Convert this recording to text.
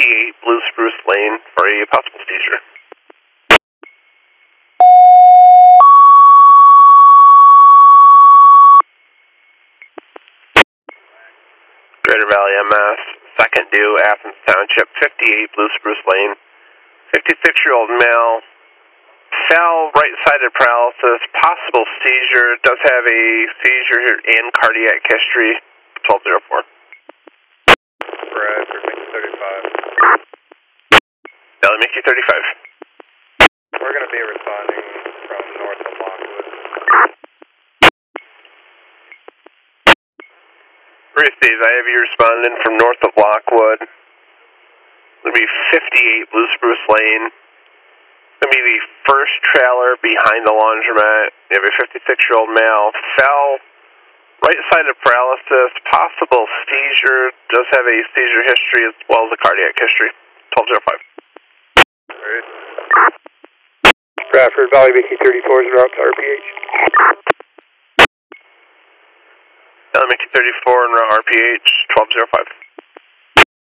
58 Blue Spruce Lane for a possible seizure. Greater Valley MS, second due, Athens Township, 58 Blue Spruce Lane. 56-year-old male, fell right-sided paralysis, possible seizure, does have a seizure and cardiac history, 1204. Brad, for Mickey 35. Valley Mickey 35. We're going to be responding from north of Lockwood. Bruce Days, I have you responding from north of Lockwood. It'll be 58 Blue Spruce Lane. It'll be the first trailer behind the laundromat. You have a 56-year-old male, fell, right-sided paralysis, possible seizure, does have a seizure history as well as a cardiac history, 1205. Alright. Bradford, Valley Mickey 34 is route to RPH. Valley Mickey 34 en route RPH, 1205.